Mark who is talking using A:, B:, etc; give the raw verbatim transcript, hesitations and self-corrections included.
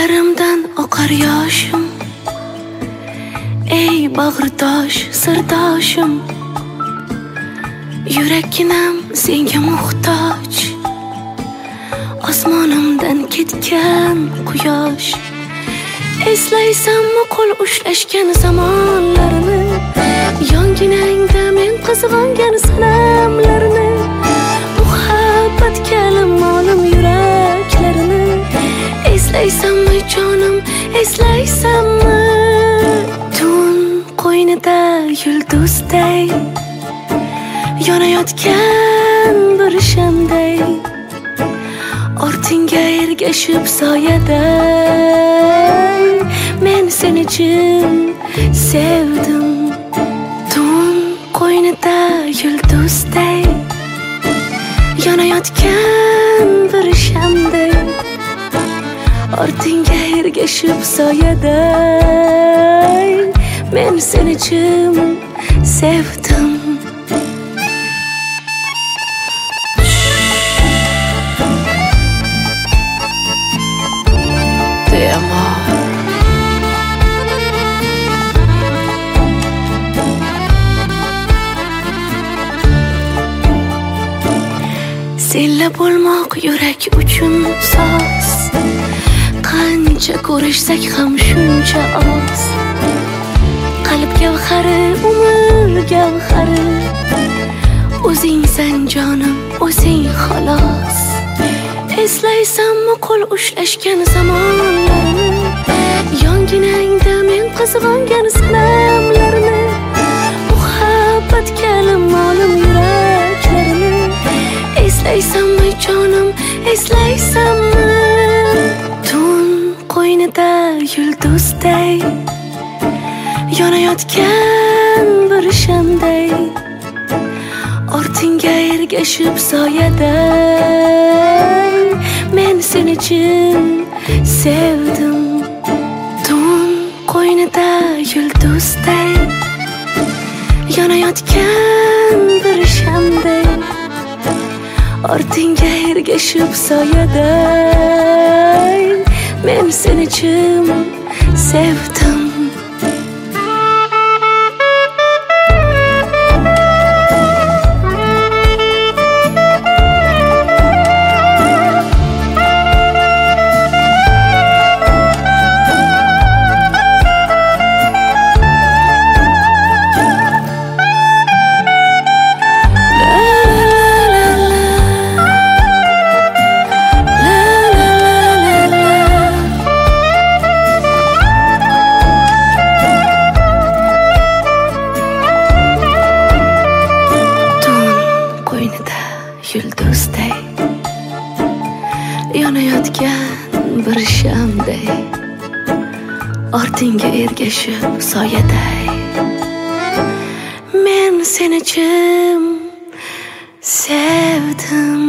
A: Ko'zlarimdan oqar yoshim, ey bag'ritosh sirdoshim. Yurakginam senga muhtoj, osmonimdan ketgan quyosh. Eslaysanmi qo'l ushlashgan zamonlarni, yonginangda men qizg'ongan sanamlarni. Muhabbat kalim olim yuraklarini. Eslaysanmi jonim, eslaysanmi? Tun qo'ynida yulduzday yonayotgan bir shamday, ortingga ergashib soyaday men seni chin sevdim. Tun qo'ynida yulduzday yonayotgan bir shamday, ortingga ergashib soyaday men seni chin sevdim. Senla bo'lmoq yurak uchun soz, qancha ko'rishsak ham shuncha oz. Qalb gavhari, umr gavhari, o'zingsan jonim, o'zing xolos. Eslaysanmi qo'l ushlashgan zamonlarni, yonginangda men qizg'ongan sanamlarni. Muhabbat kalim olim yuraklarini. Eslaysanmi jonim, eslaysanmi? Tun qo'ynida yulduzday yonayotgan bir shamday, ortingga ergashib soyaday men seni chin sevdim. Tun qo'ynida yulduzday yonayotgan bir shamday, ortingga ergashib soyaday men seni chin sevdim. Yulduzday yonayotgan bir shamday, ortingga ergashib soyaday men seni chin sevdim.